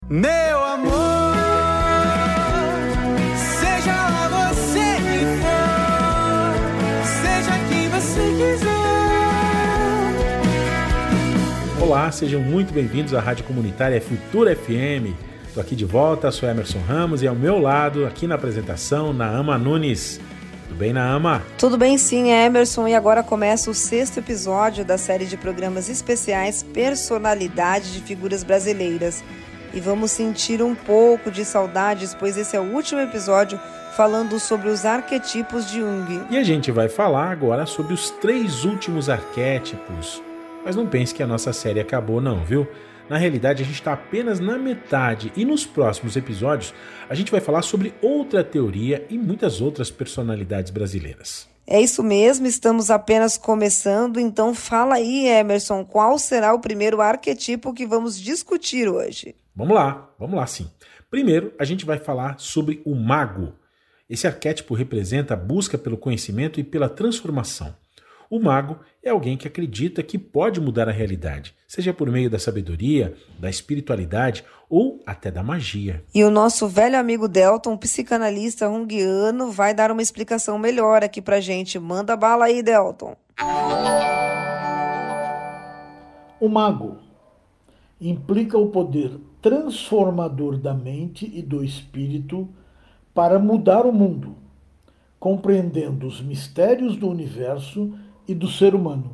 Meu amor, seja lá você que for, seja quem você quiser. Olá, sejam muito bem-vindos à Rádio Comunitária Futura FM. Estou aqui de volta, sou Emerson Ramos e ao meu lado, aqui na apresentação, Naama Nunes. Tudo bem, Naama? Tudo bem sim, Emerson, e agora começa o 6º episódio da série de programas especiais Personalidade de Figuras Brasileiras. E vamos sentir um pouco de saudades, pois esse é o último episódio falando sobre os arquetipos de Jung. E a gente vai falar agora sobre os 3 últimos arquétipos. Mas não pense que a nossa série acabou não, viu? Na realidade, a gente está apenas na metade e nos próximos episódios a gente vai falar sobre outra teoria e muitas outras personalidades brasileiras. É isso mesmo, estamos apenas começando, então fala aí, Emerson, qual será o primeiro arquetipo que vamos discutir hoje? Vamos lá sim. Primeiro, a gente vai falar sobre o mago. Esse arquétipo representa a busca pelo conhecimento e pela transformação. O mago é alguém que acredita que pode mudar a realidade, seja por meio da sabedoria, da espiritualidade ou até da magia. E o nosso velho amigo Delton, psicanalista junguiano, vai dar uma explicação melhor aqui pra gente. Manda bala aí, Delton. O mago implica o poder transformador da mente e do espírito para mudar o mundo, compreendendo os mistérios do universo e do ser humano.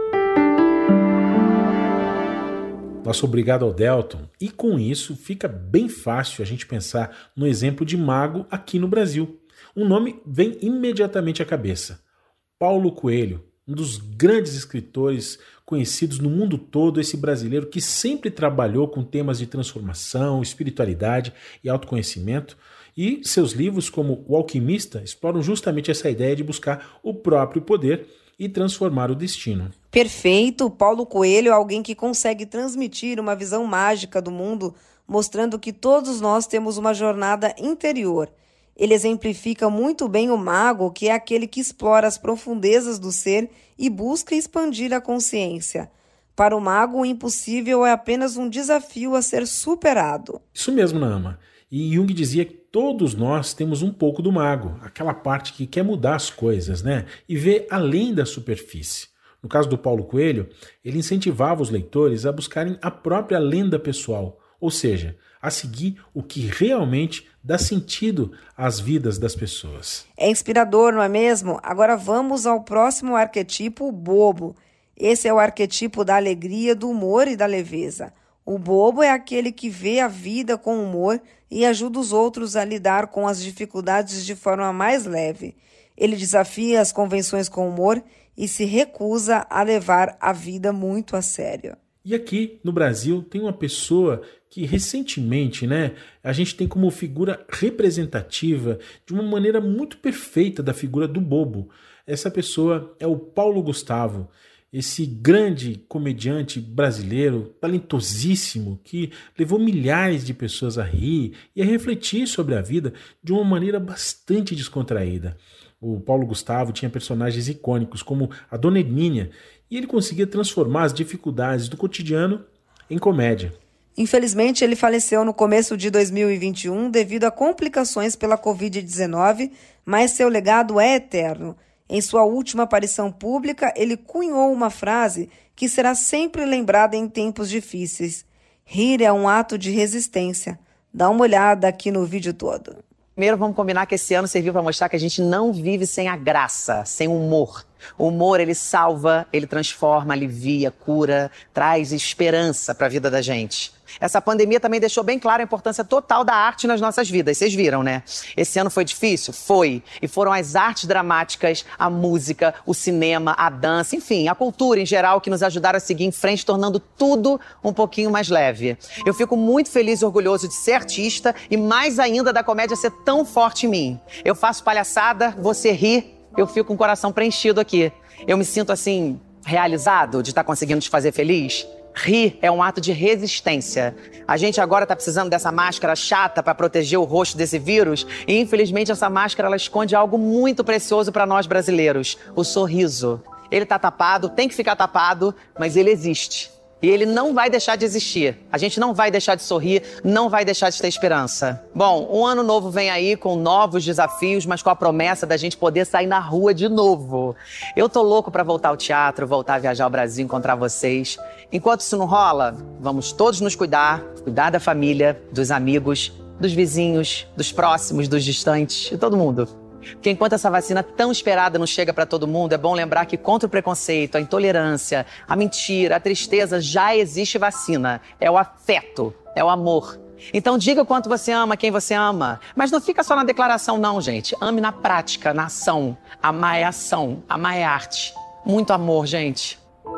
Nosso obrigado ao Delton. E com isso fica bem fácil a gente pensar no exemplo de mago aqui no Brasil. Um nome vem imediatamente à cabeça. Paulo Coelho, um dos grandes escritores conhecidos no mundo todo, esse brasileiro que sempre trabalhou com temas de transformação, espiritualidade e autoconhecimento. E seus livros, como O Alquimista, exploram justamente essa ideia de buscar o próprio poder e transformar o destino. Perfeito! Paulo Coelho é alguém que consegue transmitir uma visão mágica do mundo, mostrando que todos nós temos uma jornada interior. Ele exemplifica muito bem o mago, que é aquele que explora as profundezas do ser e busca expandir a consciência. Para o mago, o impossível é apenas um desafio a ser superado. Isso mesmo, Naama. E Jung dizia que todos nós temos um pouco do mago, aquela parte que quer mudar as coisas, né? E ver além da superfície. No caso do Paulo Coelho, ele incentivava os leitores a buscarem a própria lenda pessoal, ou seja, a seguir o que realmente dá sentido às vidas das pessoas. É inspirador, não é mesmo? Agora vamos ao próximo arquetipo, o bobo. Esse é o arquetipo da alegria, do humor e da leveza. O bobo é aquele que vê a vida com humor e ajuda os outros a lidar com as dificuldades de forma mais leve. Ele desafia as convenções com humor e se recusa a levar a vida muito a sério. E aqui no Brasil tem uma pessoa que recentemente, a gente tem como figura representativa de uma maneira muito perfeita da figura do bobo. Essa pessoa é o Paulo Gustavo. Esse grande comediante brasileiro, talentosíssimo, que levou milhares de pessoas a rir e a refletir sobre a vida de uma maneira bastante descontraída. O Paulo Gustavo tinha personagens icônicos como a Dona Hermínia e ele conseguia transformar as dificuldades do cotidiano em comédia. Infelizmente, ele faleceu no começo de 2021 devido a complicações pela Covid-19, mas seu legado é eterno. Em sua última aparição pública, ele cunhou uma frase que será sempre lembrada em tempos difíceis. Rir é um ato de resistência. Dá uma olhada aqui no vídeo todo. Primeiro, vamos combinar que esse ano serviu para mostrar que a gente não vive sem a graça, sem o humor. O humor, ele salva, ele transforma, alivia, cura, traz esperança para a vida da gente. Essa pandemia também deixou bem clara a importância total da arte nas nossas vidas. Vocês viram, né? Esse ano foi difícil? Foi. E foram as artes dramáticas, a música, o cinema, a dança, enfim, a cultura em geral que nos ajudaram a seguir em frente, tornando tudo um pouquinho mais leve. Eu fico muito feliz e orgulhoso de ser artista e mais ainda da comédia ser tão forte em mim. Eu faço palhaçada, você ri, eu fico com o coração preenchido aqui. Eu me sinto assim, realizado de estar conseguindo te fazer feliz. Rir é um ato de resistência. A gente agora tá precisando dessa máscara chata para proteger o rosto desse vírus e, infelizmente, essa máscara ela esconde algo muito precioso para nós brasileiros, o sorriso. Ele tá tapado, tem que ficar tapado, mas ele existe. E ele não vai deixar de existir. A gente não vai deixar de sorrir, não vai deixar de ter esperança. Bom, um ano novo vem aí com novos desafios, mas com a promessa da gente poder sair na rua de novo. Eu tô louco pra voltar ao teatro, voltar a viajar ao Brasil, encontrar vocês. Enquanto isso não rola, vamos todos nos cuidar da família, dos amigos, dos vizinhos, dos próximos, dos distantes, de todo mundo. Porque enquanto essa vacina tão esperada não chega para todo mundo, é bom lembrar que contra o preconceito, a intolerância, a mentira, a tristeza, já existe vacina. É o afeto, é o amor. Então diga o quanto você ama quem você ama. Mas não fica só na declaração não, gente. Ame na prática, na ação. Amar é ação, amar é arte. Muito amor, gente.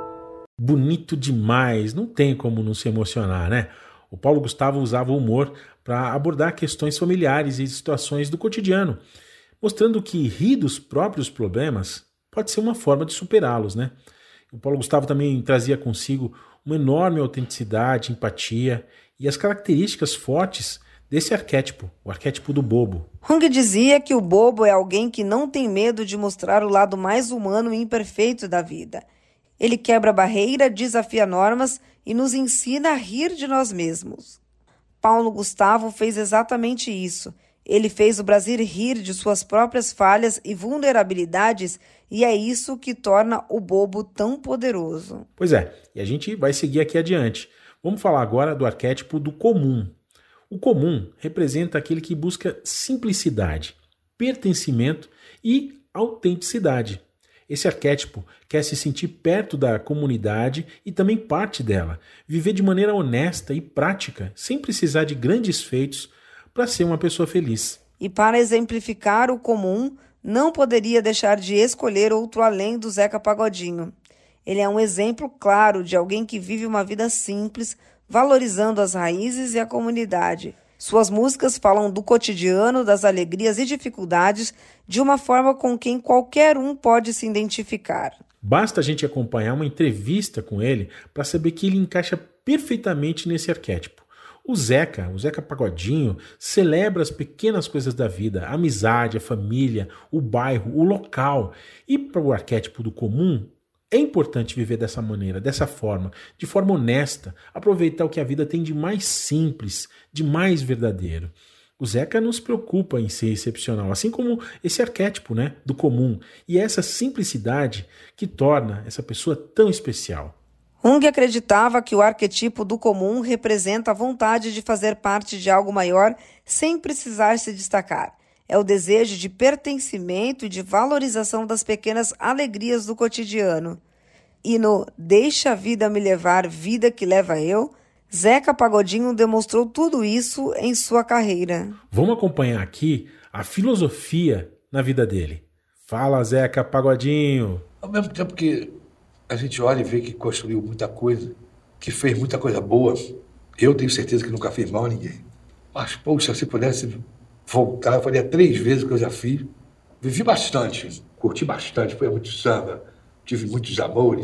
Bonito demais, não tem como não se emocionar, né? O Paulo Gustavo usava o humor para abordar questões familiares e situações do cotidiano, mostrando que rir dos próprios problemas pode ser uma forma de superá-los, né? O Paulo Gustavo também trazia consigo uma enorme autenticidade, empatia e as características fortes desse arquétipo, o arquétipo do bobo. Jung dizia que o bobo é alguém que não tem medo de mostrar o lado mais humano e imperfeito da vida. Ele quebra barreira, desafia normas e nos ensina a rir de nós mesmos. Paulo Gustavo fez exatamente isso. Ele fez o Brasil rir de suas próprias falhas e vulnerabilidades, e é isso que torna o bobo tão poderoso. Pois é, e a gente vai seguir aqui adiante. Vamos falar agora do arquétipo do comum. O comum representa aquele que busca simplicidade, pertencimento e autenticidade. Esse arquétipo quer se sentir perto da comunidade e também parte dela, viver de maneira honesta e prática, sem precisar de grandes feitos para ser uma pessoa feliz. E para exemplificar o comum, não poderia deixar de escolher outro além do Zeca Pagodinho. Ele é um exemplo claro de alguém que vive uma vida simples, valorizando as raízes e a comunidade. Suas músicas falam do cotidiano, das alegrias e dificuldades, de uma forma com quem qualquer um pode se identificar. Basta a gente acompanhar uma entrevista com ele para saber que ele encaixa perfeitamente nesse arquétipo. O Zeca Pagodinho, celebra as pequenas coisas da vida, a amizade, a família, o bairro, o local. E para o arquétipo do comum, é importante viver dessa maneira, dessa forma, de forma honesta, aproveitar o que a vida tem de mais simples, de mais verdadeiro. O Zeca não se preocupa em ser excepcional, assim como esse arquétipo, né, do comum. E é essa simplicidade que torna essa pessoa tão especial. Jung acreditava que o arquetipo do comum representa a vontade de fazer parte de algo maior sem precisar se destacar. É o desejo de pertencimento e de valorização das pequenas alegrias do cotidiano. E no Deixa a Vida Me Levar, Vida que Leva Eu, Zeca Pagodinho demonstrou tudo isso em sua carreira. Vamos acompanhar aqui a filosofia na vida dele. Fala, Zeca Pagodinho! Ao mesmo tempo que a gente olha e vê que construiu muita coisa, que fez muita coisa boa, eu tenho certeza que nunca fiz mal a ninguém. Mas, poxa, se pudesse voltar, eu faria 3 vezes o que eu já fiz. Vivi bastante, curti bastante, foi muito samba, tive muitos amores,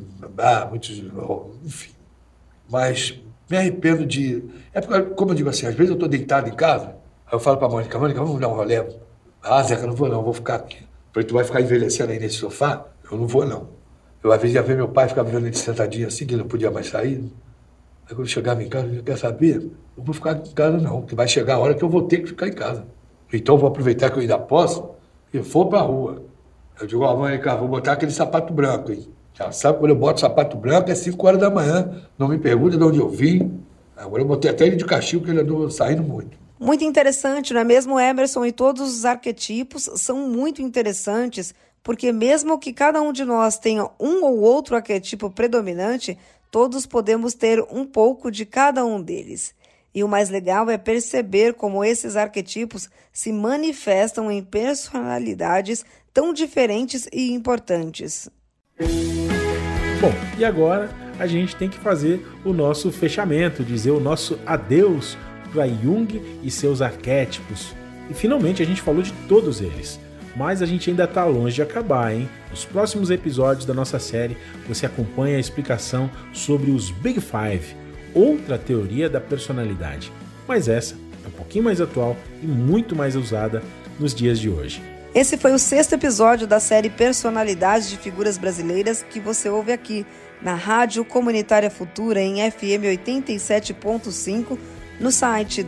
enfim. Mas me arrependo de... É porque, como eu digo assim, às vezes eu estou deitado em casa, aí eu falo para a Mônica, vamos dar um rolê. Ah, Zeca, não vou ficar aqui. Falei, tu vai ficar envelhecendo aí nesse sofá? Eu não vou, não. Eu, às vezes, ia ver meu pai, ficava vendo ele sentadinho assim, que ele não podia mais sair. Aí, quando eu chegava em casa, eu quer saber? Não vou ficar em casa, não, porque vai chegar a hora que eu vou ter que ficar em casa. Então, eu vou aproveitar que eu ainda posso e vou pra rua. Eu digo, ó, mãe, cara, vou botar aquele sapato branco, hein? Já sabe, quando eu boto sapato branco, é 5 horas da manhã. Não me pergunta de onde eu vim. Agora eu botei até ele de castigo, porque ele andou saindo muito. Muito interessante, não é mesmo, Emerson? E todos os arquetipos são muito interessantes, porque mesmo que cada um de nós tenha um ou outro arquetipo predominante, todos podemos ter um pouco de cada um deles. E o mais legal é perceber como esses arquetipos se manifestam em personalidades tão diferentes e importantes. Bom, e agora a gente tem que fazer o nosso fechamento, dizer o nosso adeus para Jung e seus arquétipos. E finalmente a gente falou de todos eles. Mas a gente ainda está longe de acabar, hein? Nos próximos episódios da nossa série, você acompanha a explicação sobre os Big Five, outra teoria da personalidade. Mas essa é um pouquinho mais atual e muito mais usada nos dias de hoje. Esse foi o 6º episódio da série Personalidades de Figuras Brasileiras que você ouve aqui na Rádio Comunitária Futura em FM 87.5, no site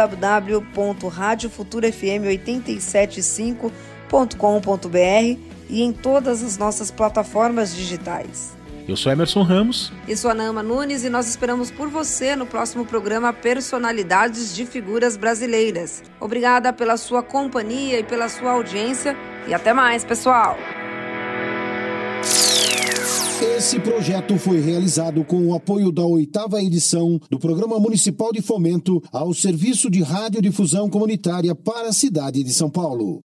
www.radiofuturafm875.com.br e em todas as nossas plataformas digitais. Eu sou Emerson Ramos. E sou Ana Ama Nunes e nós esperamos por você no próximo programa Personalidades de Figuras Brasileiras. Obrigada pela sua companhia e pela sua audiência e até mais, pessoal! Esse projeto foi realizado com o apoio da 8ª edição do Programa Municipal de Fomento ao Serviço de Radiodifusão Comunitária para a cidade de São Paulo.